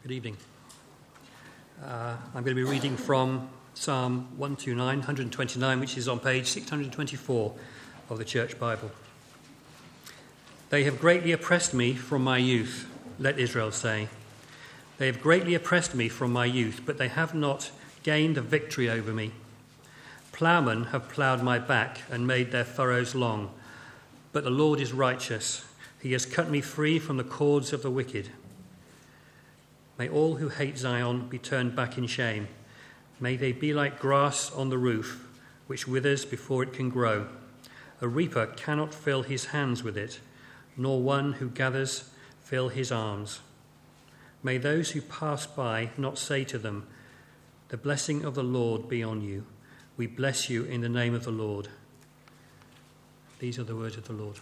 Good evening. I'm going to be reading from Psalm 129, which is on page 624 of the Church Bible. They have greatly oppressed me from my youth, let Israel say. They have greatly oppressed me from my youth, but they have not gained a victory over me. Ploughmen have ploughed my back and made their furrows long, but the Lord is righteous. He has cut me free from the cords of the wicked. May all who hate Zion be turned back in shame. May they be like grass on the roof, which withers before it can grow. A reaper cannot fill his hands with it, nor one who gathers fill his arms. May those who pass by not say to them, "The blessing of the Lord be on you. We bless you in the name of the Lord." These are the words of the Lord.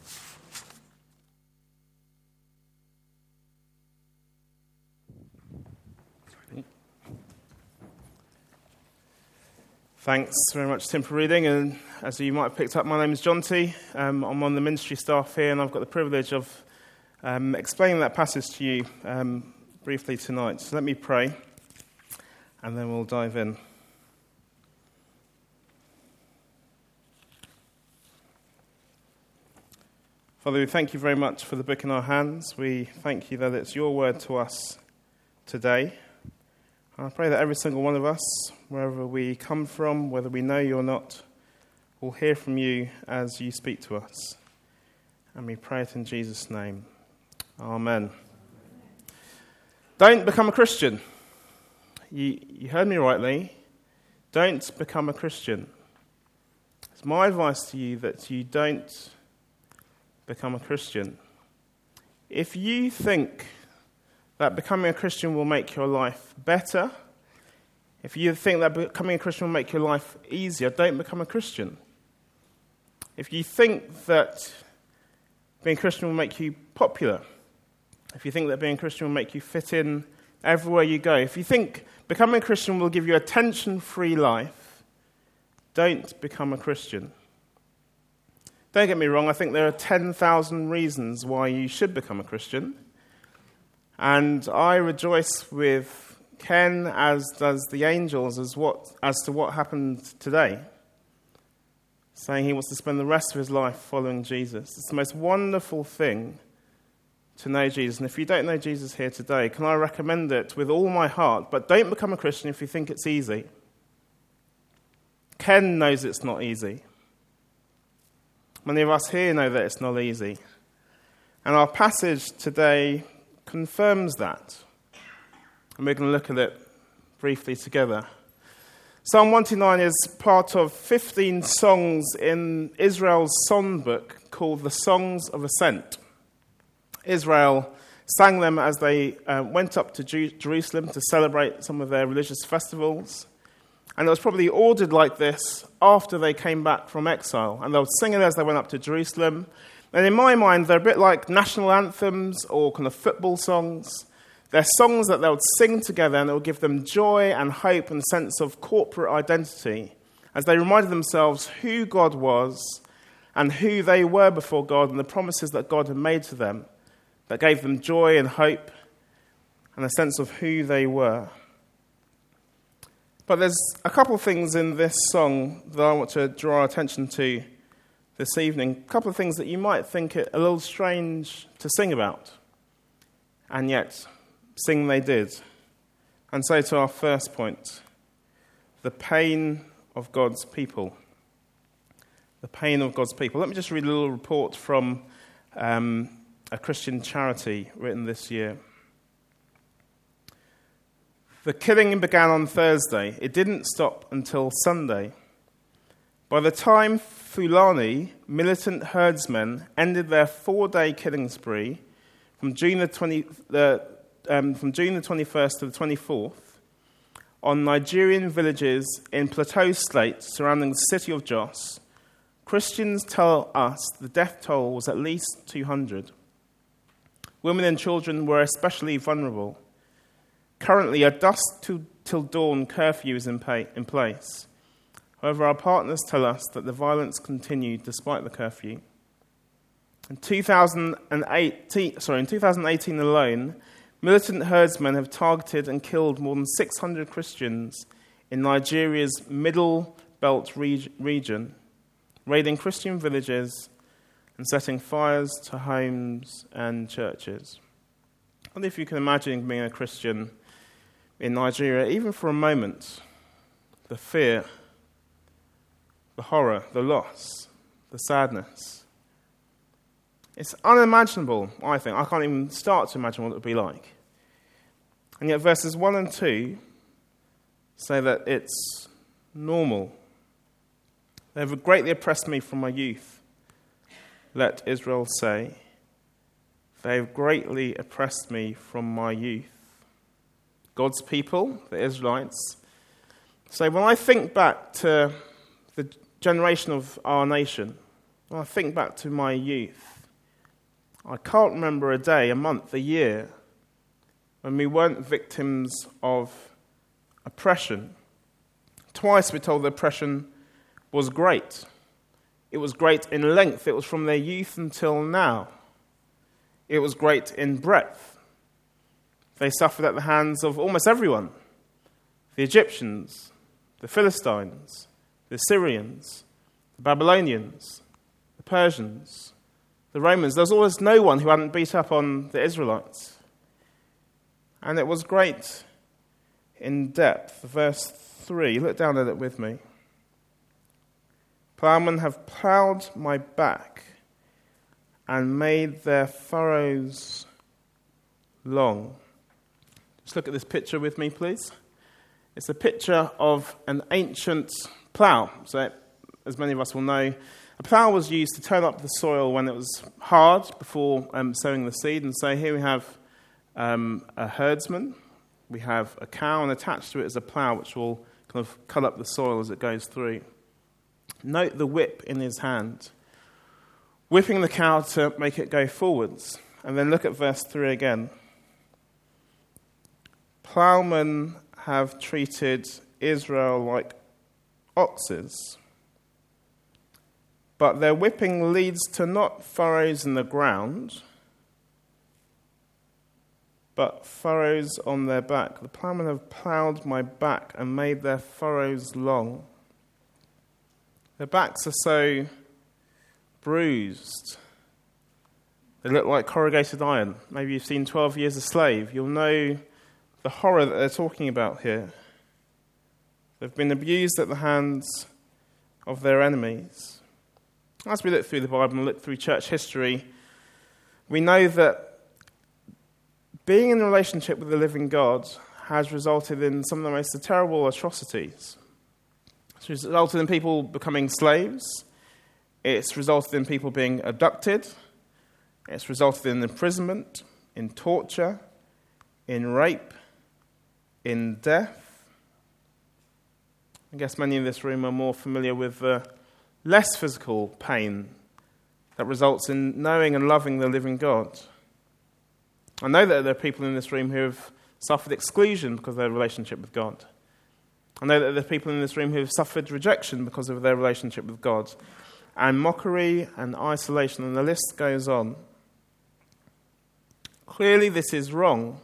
Thanks very much, Tim, for reading. And as you might have picked up, my name is John T. I'm on the ministry staff here, and I've got the privilege of explaining that passage to you briefly tonight. So let me pray, and then we'll dive in. Father, we thank you very much for the book in our hands. We thank you that it's your word to us today. I pray that every single one of us, wherever we come from, whether we know you or not, will hear from you as you speak to us. And we pray it in Jesus' name. Amen. Don't become a Christian. You heard me rightly. Don't become a Christian. It's my advice to you that you don't become a Christian. If you think that becoming a Christian will make your life better, if you think that becoming a Christian will make your life easier, don't become a Christian. If you think that being a Christian will make you popular, if you think that being a Christian will make you fit in everywhere you go, if you think becoming a Christian will give you a tension-free life, don't become a Christian. Don't get me wrong, I think there are 10,000 reasons why you should become a Christian. And I rejoice with Ken, as does the angels, as to what happened today, saying he wants to spend the rest of his life following Jesus. It's the most wonderful thing to know Jesus. And if you don't know Jesus here today, can I recommend it with all my heart? But don't become a Christian if you think it's easy. Ken knows it's not easy. Many of us here know that it's not easy. And our passage today confirms that. And we're going to look at it briefly together. Psalm 129 is part of 15 songs in Israel's songbook called the Songs of Ascent. Israel sang them as they went up to Jerusalem to celebrate some of their religious festivals. And it was probably ordered like this after they came back from exile. And they would sing it as they went up to Jerusalem. And in my mind, they're a bit like national anthems or kind of football songs. They're songs that they would sing together, and it would give them joy and hope and a sense of corporate identity as they reminded themselves who God was and who they were before God and the promises that God had made to them that gave them joy and hope and a sense of who they were. But there's a couple of things in this song that I want to draw our attention to this evening. A couple of things that you might think it a little strange to sing about, and yet sing they did. And so to our first point, the pain of God's people. The pain of God's people. Let me just read a little report from a Christian charity written this year. The killing began on Thursday. It didn't stop until Sunday. By the time Fulani, militant herdsmen, ended their 4-day killing spree from June the 21st to the 24th on Nigerian villages in Plateau State surrounding the city of Jos, Christians tell us the death toll was at least 200. Women and children were especially vulnerable. Currently, a dusk till dawn curfew is in place. However, our partners tell us that the violence continued despite the curfew. In 2018 alone, Militant herdsmen have targeted and killed more than 600 Christians in Nigeria's Middle Belt region, raiding Christian villages and setting fires to homes and churches. I wonder if you can imagine being a Christian in Nigeria, even for a moment. The fear, the horror, the loss, the sadness. It's unimaginable, I think. I can't even start to imagine what it would be like. And yet verses 1 and 2 say that it's normal. They have greatly oppressed me from my youth, let Israel say. They have greatly oppressed me from my youth. God's people, the Israelites, say, when I think back to the generation of our nation, when I think back to my youth, I can't remember a day, a month, a year when we weren't victims of oppression. Twice we're told the oppression was great. It was great in length. It was from their youth until now. It was great in breadth. They suffered at the hands of almost everyone. The Egyptians, the Philistines, the Syrians, the Babylonians, the Persians, the Romans. There was always no one who hadn't beat up on the Israelites. And it was great in depth. Verse 3, look down at it with me. Plowmen have plowed my back and made their furrows long. Just look at this picture with me, please. It's a picture of an ancient plough. So, as many of us will know, a plough was used to turn up the soil when it was hard before sowing the seed. And so here we have a herdsman. We have a cow, and attached to it is a plough which will kind of cut up the soil as it goes through. Note the whip in his hand, whipping the cow to make it go forwards. And then look at verse 3 again. Plowmen have treated Israel like oxes, but their whipping leads to not furrows in the ground, but furrows on their back. The plowmen have plowed my back and made their furrows long. Their backs are so bruised. They look like corrugated iron. Maybe you've seen 12 Years a Slave. You'll know the horror that they're talking about here. They've been abused at the hands of their enemies. As we look through the Bible and look through church history, we know that being in a relationship with the living God has resulted in some of the most terrible atrocities. It's resulted in people becoming slaves. It's resulted in people being abducted. It's resulted in imprisonment, in torture, in rape, in death. I guess many in this room are more familiar with the less physical pain that results in knowing and loving the living God. I know that there are people in this room who have suffered exclusion because of their relationship with God. I know that there are people in this room who have suffered rejection because of their relationship with God, and mockery and isolation, and the list goes on. Clearly this is wrong.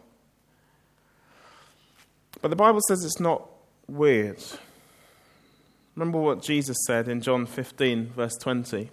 But the Bible says it's not weird. Remember what Jesus said in John 15, verse 20.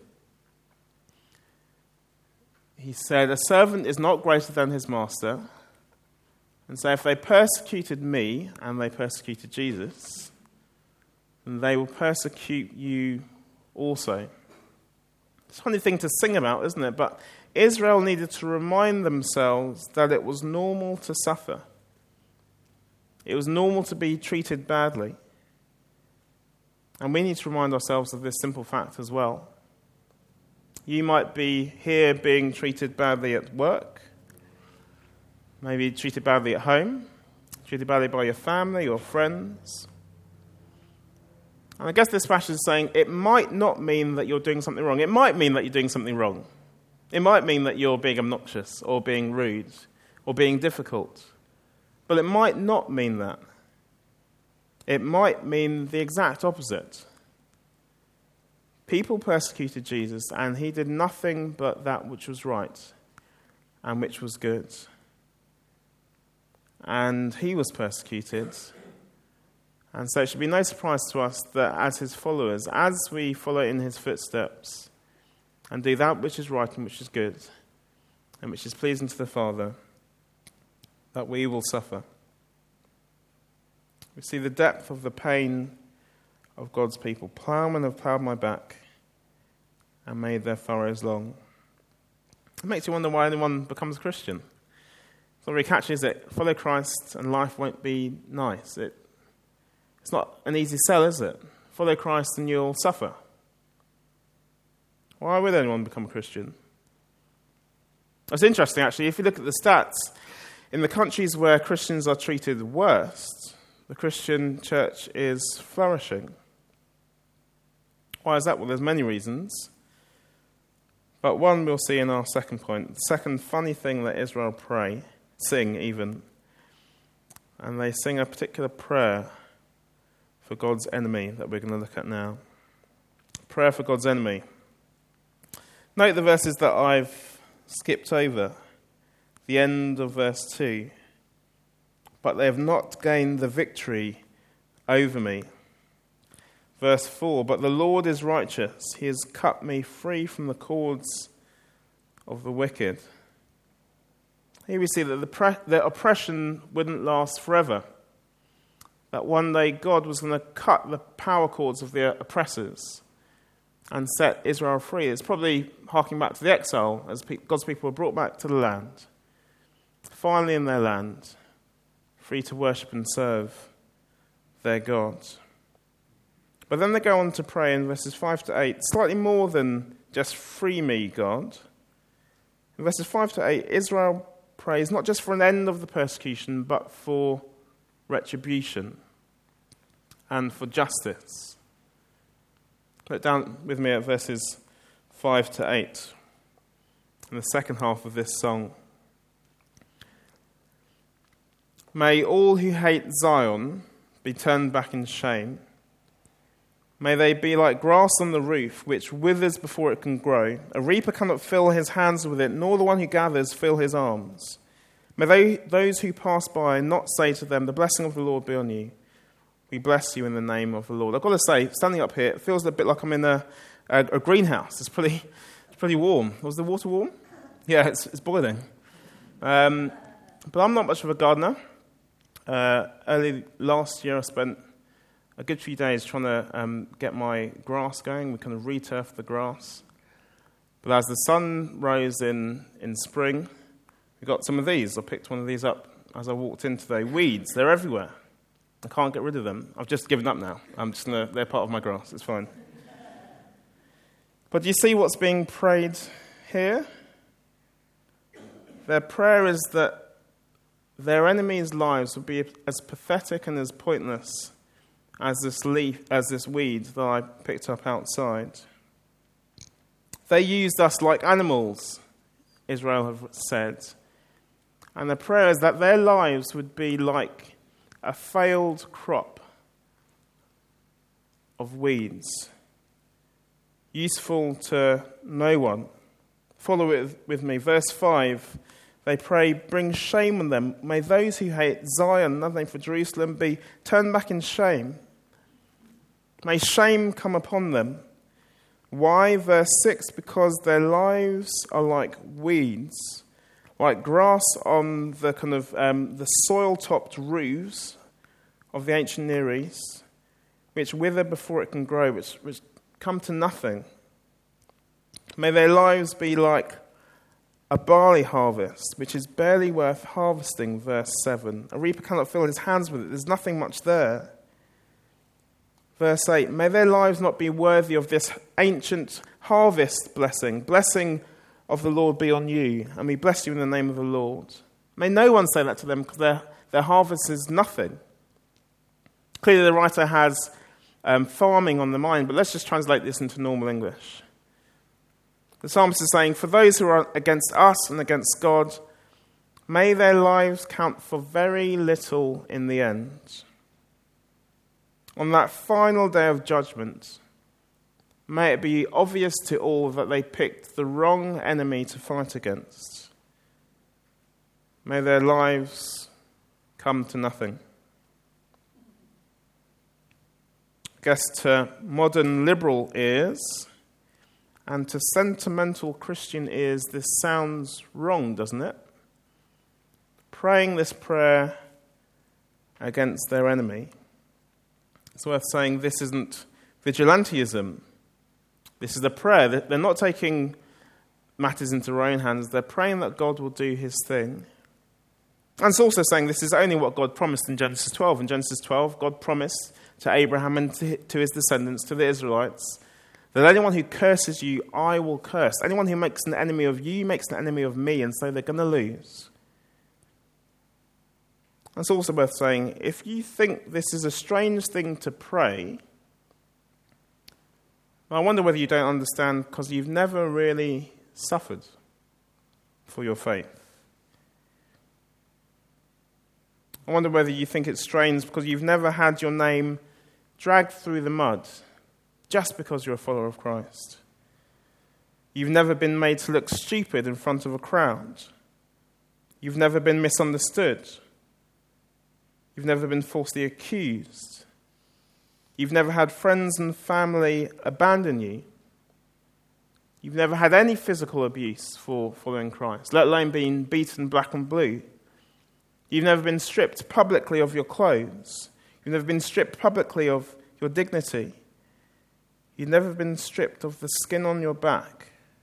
He said, "A servant is not greater than his master." And so if they persecuted me, and they persecuted Jesus, then they will persecute you also. It's a funny thing to sing about, isn't it? But Israel needed to remind themselves that it was normal to suffer. It was normal to be treated badly. And we need to remind ourselves of this simple fact as well. You might be here being treated badly at work, maybe treated badly at home, treated badly by your family or friends. And I guess this passage is saying it might not mean that you're doing something wrong. It might mean that you're doing something wrong. It might mean that you're being obnoxious or being rude or being difficult. But it might not mean that. It might mean the exact opposite. People persecuted Jesus, and he did nothing but that which was right and which was good. and he was persecuted. And so it should be no surprise to us that as his followers, as we follow in his footsteps and do that which is right and which is good and which is pleasing to the Father, that we will suffer. We see the depth of the pain of God's people. Ploughmen have ploughed my back and made their furrows long. It makes you wonder why anyone becomes a Christian. It's not very catchy, is it? Follow Christ and life won't be nice. It's not an easy sell, is it? Follow Christ and you'll suffer. Why would anyone become a Christian? It's interesting, actually. If you look at the stats, in the countries where Christians are treated worst, the Christian church is flourishing. Why is that? Well, there's many reasons. But one we'll see in our second point. The second funny thing that Israel sing even. And they sing a particular prayer for God's enemy that we're going to look at now. Prayer for God's enemy. Note the verses that I've skipped over. The end of verse 2. But they have not gained the victory over me. Verse 4. But the Lord is righteous. He has cut me free from the cords of the wicked. Here we see that the oppression wouldn't last forever. That one day God was going to cut the power cords of the oppressors and set Israel free. It's probably harking back to the exile as God's people were brought back to the land. Finally in their land, free to worship and serve their God. But then they go on to pray in verses 5 to 8, slightly more than just free me, God. In verses 5 to 8, Israel prays not just for an end of the persecution, but for retribution and for justice. Look down with me at verses 5 to 8 in the second half of this song. May all who hate Zion be turned back in shame. May they be like grass on the roof, which withers before it can grow. A reaper cannot fill his hands with it, nor the one who gathers fill his arms. May those who pass by not say to them, the blessing of the Lord be on you. We bless you in the name of the Lord. I've got to say, standing up here, it feels a bit like I'm in a greenhouse. It's pretty warm. Was the water warm? Yeah, it's boiling. But I'm not much of a gardener. Early last year, I spent a good few days trying to get my grass going. We kind of re-turfed the grass. But as the sun rose in spring, we got some of these. I picked one of these up as I walked in today. Weeds, they're everywhere. I can't get rid of them. I've just given up now. They're part of my grass. It's fine. But do you see what's being prayed here? Their prayer is that their enemies' lives would be as pathetic and as pointless as this weed that I picked up outside. They used us like animals, Israel have said. And the prayer is that their lives would be like a failed crop of weeds, useful to no one. Follow it with me. Verse 5, they pray, bring shame on them. May those who hate Zion, nothing for Jerusalem, be turned back in shame. May shame come upon them. Why? Verse 6, because their lives are like weeds, like grass on the kind of the soil-topped roofs of the ancient Near East, which wither before it can grow, which come to nothing. May their lives be like a barley harvest, which is barely worth harvesting, verse 7. A reaper cannot fill his hands with it. There's nothing much there. Verse 8, may their lives not be worthy of this ancient harvest blessing of the Lord be on you, and we bless you in the name of the Lord. May no one say that to them, because their harvest is nothing. Clearly the writer has farming on the mind, but let's just translate this into normal English. The psalmist is saying, for those who are against us and against God, may their lives count for very little in the end. On that final day of judgment, may it be obvious to all that they picked the wrong enemy to fight against. May their lives come to nothing. I guess to modern liberal ears and to sentimental Christian ears, this sounds wrong, doesn't it? Praying this prayer against their enemy. It's worth saying this isn't vigilantism. This is a prayer. They're not taking matters into their own hands. They're praying that God will do his thing. And it's also saying this is only what God promised in Genesis 12. In Genesis 12, God promised to Abraham and to his descendants, to the Israelites, that anyone who curses you, I will curse. Anyone who makes an enemy of you makes an enemy of me, and so they're going to lose. It's also worth saying, if you think this is a strange thing to pray, I wonder whether you don't understand because you've never really suffered for your faith. I wonder whether you think it's strange because you've never had your name dragged through the mud just because you're a follower of Christ. You've never been made to look stupid in front of a crowd. You've never been misunderstood. You've never been falsely accused. You've never had friends and family abandon you. You've never had any physical abuse for following Christ, let alone being beaten black and blue. You've never been stripped publicly of your clothes. You've never been stripped publicly of your dignity. You've never been stripped of the skin on your back.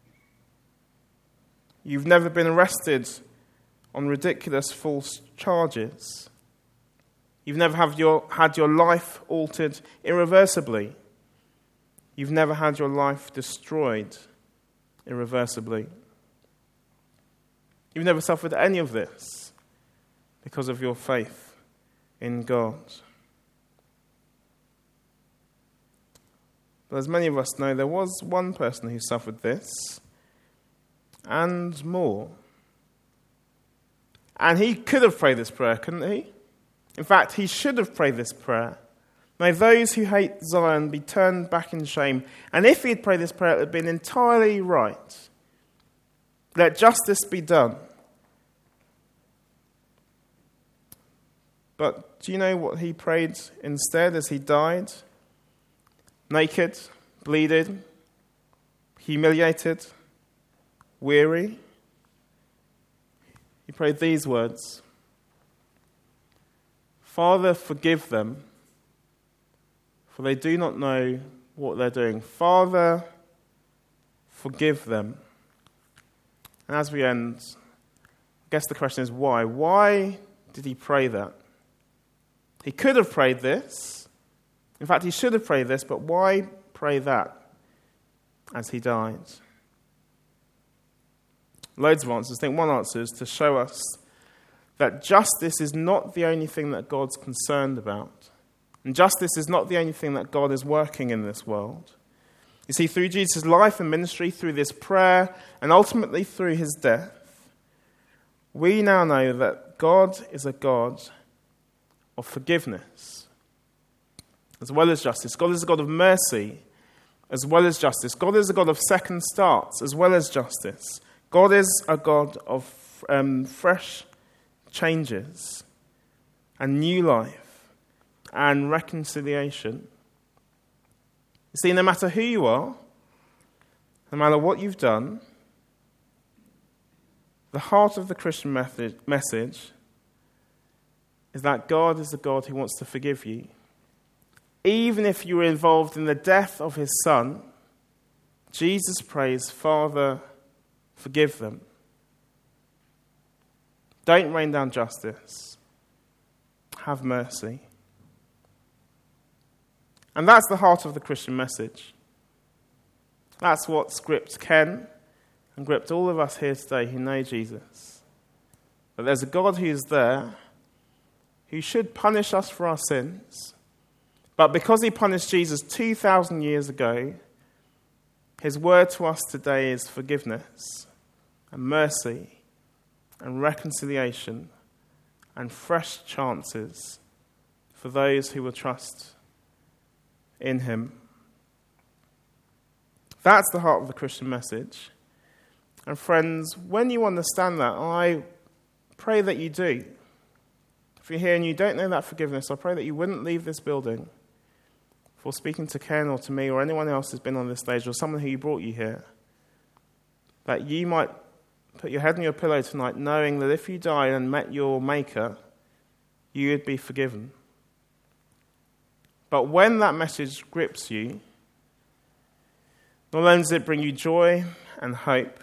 You've never been arrested on ridiculous false charges. You've never had your life altered irreversibly. You've never had your life destroyed irreversibly. You've never suffered any of this because of your faith in God. But as many of us know, there was one person who suffered this and more. And he could have prayed this prayer, couldn't he? In fact, he should have prayed this prayer. May those who hate Zion be turned back in shame. And if he had prayed this prayer, it would have been entirely right. Let justice be done. But do you know what he prayed instead as he died? Naked, bleeding, humiliated, weary. He prayed these words: Father, forgive them, for they do not know what they're doing. Father, forgive them. And as we end, I guess the question is why? Why did he pray that? He could have prayed this. In fact, he should have prayed this, but why pray that as he died? Loads of answers. I think one answer is to show us that justice is not the only thing that God's concerned about. And justice is not the only thing that God is working in this world. You see, through Jesus' life and ministry, through this prayer, and ultimately through his death, we now know that God is a God of forgiveness as well as justice. God is a God of mercy as well as justice. God is a God of second starts as well as justice. God is a God of fresh changes and new life and reconciliation. You see, no matter who you are, no matter what you've done, the heart of the Christian message is that God is the God who wants to forgive you. Even if you were involved in the death of his Son, Jesus prays, Father, forgive them. Don't rain down justice. Have mercy. And that's the heart of the Christian message. That's what's gripped Ken and gripped all of us here today who know Jesus. That there's a God who's there, who should punish us for our sins, but because he punished Jesus 2,000 years ago, his word to us today is forgiveness and mercy and reconciliation and fresh chances for those who will trust in him. That's the heart of the Christian message. And friends, when you understand that, I pray that you do. If you're here and you don't know that forgiveness, I pray that you wouldn't leave this building for speaking to Ken or to me or anyone else who's been on this stage or someone who brought you here, that you might put your head on your pillow tonight knowing that if you died and met your Maker, you would be forgiven. But when that message grips you, not only does it bring you joy and hope,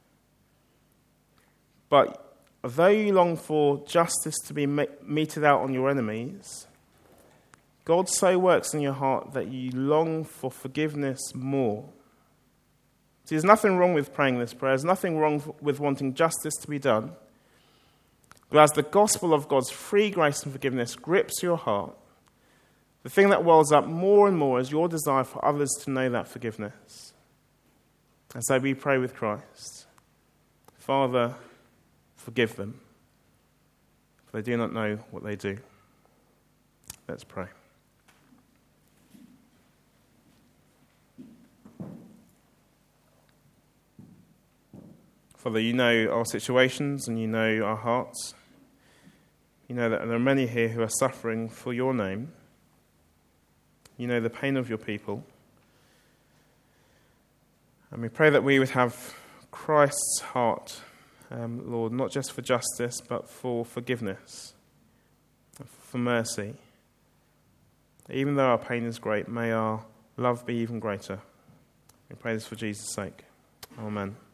but though you long for justice to be meted out on your enemies, God so works in your heart that you long for forgiveness more. See, there's nothing wrong with praying this prayer. There's nothing wrong with wanting justice to be done. But as the gospel of God's free grace and forgiveness grips your heart, the thing that wells up more and more is your desire for others to know that forgiveness. And so we pray with Christ, Father, forgive them, for they do not know what they do. Let's pray. Father, you know our situations and you know our hearts. You know that there are many here who are suffering for your name. You know the pain of your people. And we pray that we would have Christ's heart, Lord, not just for justice, but for forgiveness, for mercy. Even though our pain is great, may our love be even greater. We pray this for Jesus' sake. Amen.